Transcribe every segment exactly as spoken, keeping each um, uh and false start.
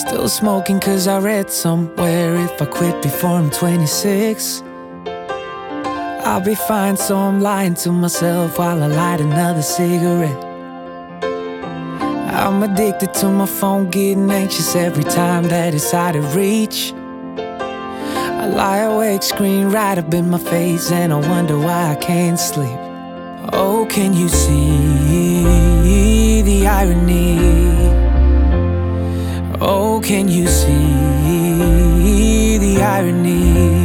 Still smoking cause I read somewhere if I quit before I'm twenty-six, I'll be fine, so I'm lying to myself while I light another cigarette. I'm addicted to my phone, getting anxious every time that it's out of reach. I lie awake, screen right up in my face, and I wonder why I can't sleep. Oh, can you see the irony? Oh, can you see the irony?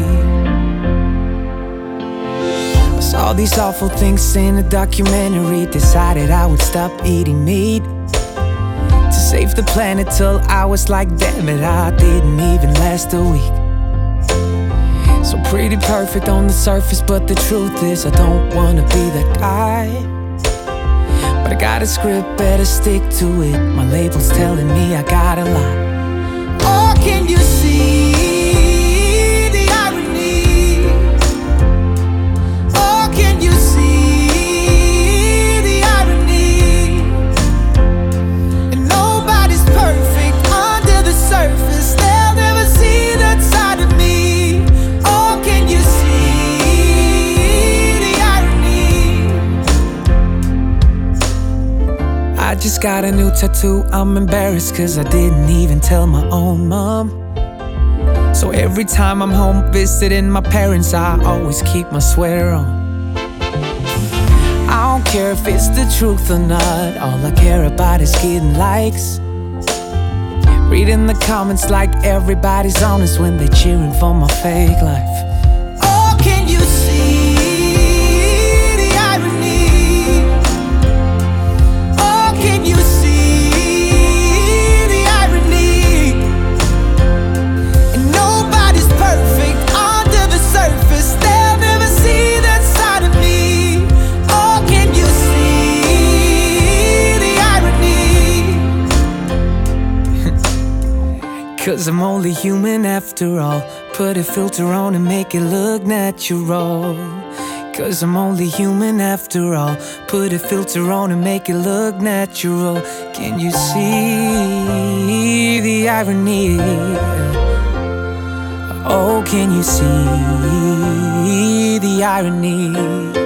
I saw these awful things in a documentary, decided I would stop eating meat to save the planet, till I was like, damn it, I didn't even last a week. So pretty perfect on the surface, but the truth is I don't wanna be that guy. But I got a script, better stick to it. My label's telling me I gotta lie. Oh, can you see the irony? Oh, can you see the irony? And nobody's perfect under the surface, they'll never see that side of me. Oh, can you see the irony? I just got a new tattoo, I'm embarrassed cause I didn't even tell my own mom. So every time I'm home visiting my parents, I always keep my sweater on. I don't care if it's the truth or not, all I care about is getting likes. Reading the comments like everybody's honest when they're cheering for my fake life. Oh, can you see the irony? Oh, can you see the irony? And nobody's perfect under the surface, they'll never see that side of me. Oh, can you see the irony? Cause I'm only human after all. Put a filter on and make it look natural. Cause I'm only human after all. Put a filter on and make it look natural. Can you see the irony? Oh, can you see the irony?